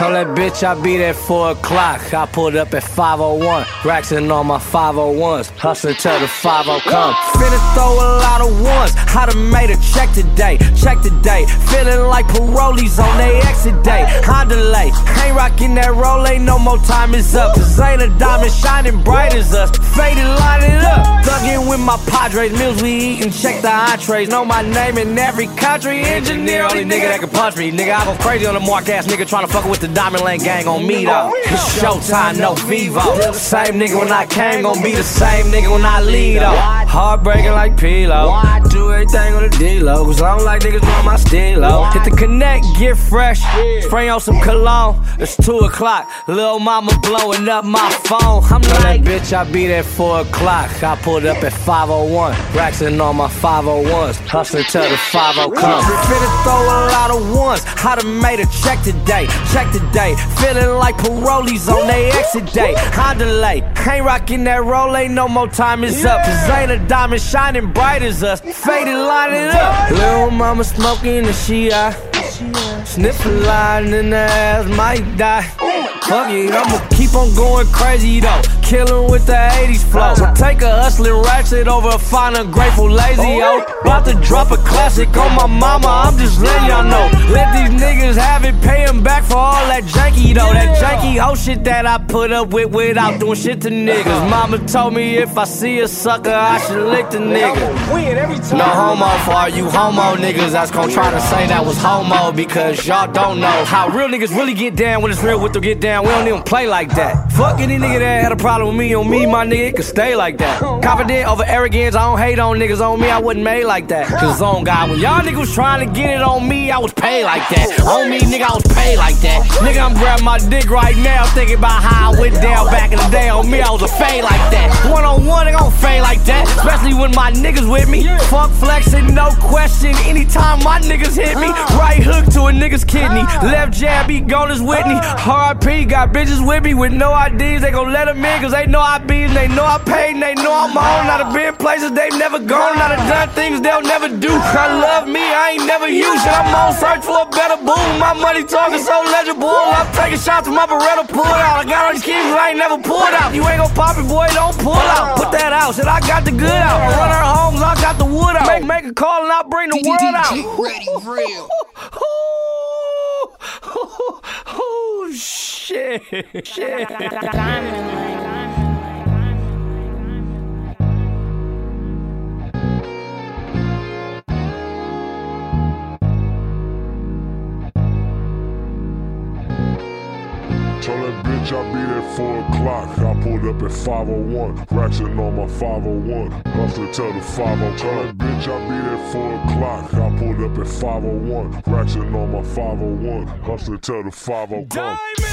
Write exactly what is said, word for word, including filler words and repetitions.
Told that bitch I be there four o'clock. I pulled up at five oh one. Racks in all my five oh ones. Hustling till the five oh come. Finna throw a lot of ones. I done made a check today. Check today. Feeling like parolees on they exit day. I delay. Ain't rocking that roll. Ain't no more time is up. Cause ain't a diamond shining bright as us. Faded line it up. Thuggin' with my Padres. Meals we eatin'. Check the entrees. Know my name in every country. Engineer. Only nigga that can punch me. Nigga, I go crazy on the mark ass nigga tryna fuck with the Diamond Lane gang on me though. It's showtime, no Vivo. Same nigga when I came, gon' be the same nigga when I leave though. Heartbreaking like P-Lo. Do everything on the D-Lo. Cause I don't like niggas doing my stilo. Hit the connect, get fresh. Spray on some cologne. It's two o'clock. Lil' mama blowing up my phone. I'm like, bitch, I be there four o'clock. I pulled up at five oh one. Racks in all my five oh ones. Hustling till the five oh come. Finna throw a lot of ones. I done made a check today. Check today. Feeling like parolees on they exit day. I delay. Ain't rocking that roll. Ain't no more time is up. Cause ain't a diamond shining bright as us. Faded line it up. Lil' mama smoking and she high. Sniff a line in the ass, might die. Fuck it, I'ma keep on going crazy though. Killin' with the eighties flow. So take a hustlin' ratchet over a fine ungrateful lazy yo. About to drop a classic on my mama, I'm just letting y'all know. Let these niggas have it, pay them back for all that janky though. That janky hoe shit that I put up with without doing shit to niggas. Mama told me if I see a sucker, I should lick the nigga. No homo for all you homo niggas that's gon' try to say that was homo. Because y'all don't know how real niggas really get down when it's real with them get down. We don't even play like that. Fuck any nigga that had a problem with me on me, my nigga, it could stay like that. Confident over arrogance, I don't hate on niggas on me, I wasn't made like that. Cause on God, when y'all niggas was trying to get it on me, I was paid like that. On me, nigga, I was paid like that. Nigga, I'm grabbing my dick right now, thinking about how I went down back in the day. On me, I was a fade like that. One on one, they gon' fade like that. Especially when my niggas with me. Fuck flexing, no question. Anytime my niggas hit me, right hook to a nigga's kidney. Left jab, he gone as Whitney. R I P, got bitches with me with no I Ds. They gon' let them in cause they know I be and they know I paid and they know I'm on. Not have been places they've never gone. Not have done things they'll never do. I love me, I ain't never used it. I'm on search for a better boom. My money talking so legible. I'm taking shots with my Beretta pull out. I got all these keys but I ain't never pulled out. You ain't gon' pop it, boy, don't pull out. Put that out, said I got the good out. Run her homes, I got the wood out. Make, make a call and I'll bring the world out. Ready, real. Oh shit, shit. Tell that bitch I be there four o'clock. I pulled up at five oh one. Racks in on my five oh one. Hustling till the five oh. Tell that bitch I be there four o'clock. I pulled up at five oh one. Racks in on my five oh one. Hustling till the five oh come.